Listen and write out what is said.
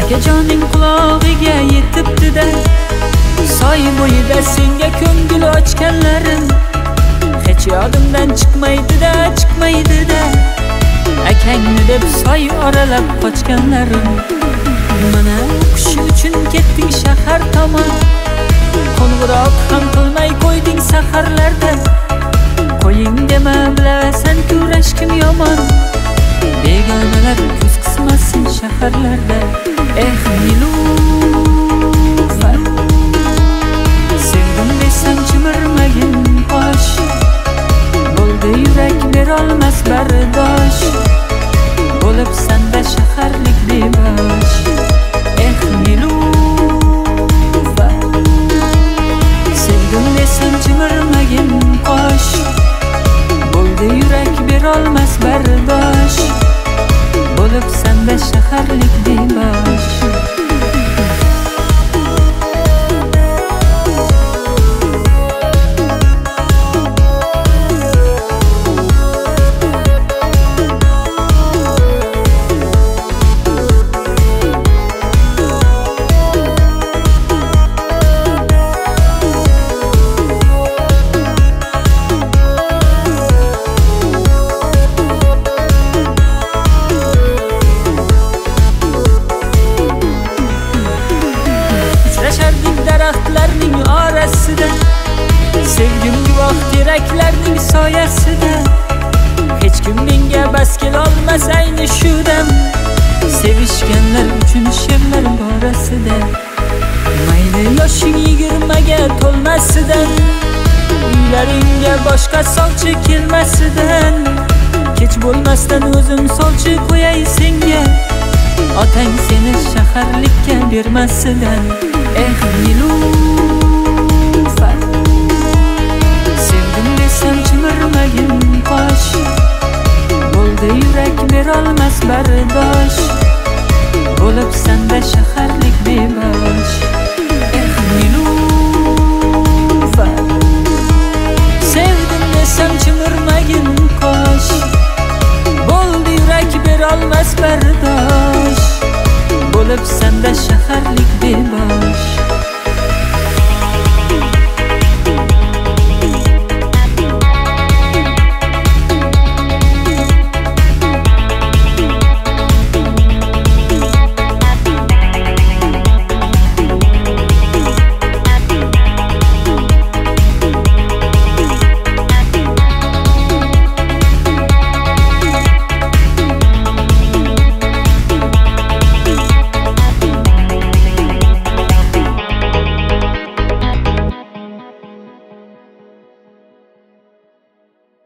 joning qulog'iga yetibdi-da, soy bo'yida senga ko'ngil ochganlarim hech yodimdan chiqmaydi-da, chiqmaydi-da. Akangni deb soy oralab qochganlarim, mana o'qish uchun ketding shahar tomon, qo'ng'iroq ham qilmay qo'yding saharlarda. Qo'ying dema, bilasan-ku rashkim yomon, begonalar ko'z qismasin shaharlarda. Nilufar, sevdim desam chimirmagin qosh, bo'ldi yurak berolmas bardosh, bo'lib sanda shaharlik bebash. Nilufar, sevdim desam chimirmagin qosh, bo'ldi yurak berolmas bardosh, bo'lib sanda shaharlik bebash. Daraxtlarning orasida, sevgim guvoh teraklarning soyasida, hech kim menga bas kelolmas ayni shu dam. Sevishganlar uchun she'rlar borasida, mayli yoshing 20ga to'lmasidan, uylaringga boshqa sovchi kelmasidan, kech bo'lmasdan o'zim sovchi qo'yay senga, otang seni shaharlikka bermasidan. Nilufar, sevdim desam chimirmagin qosh, bo'ldi yurak berolmas bardosh,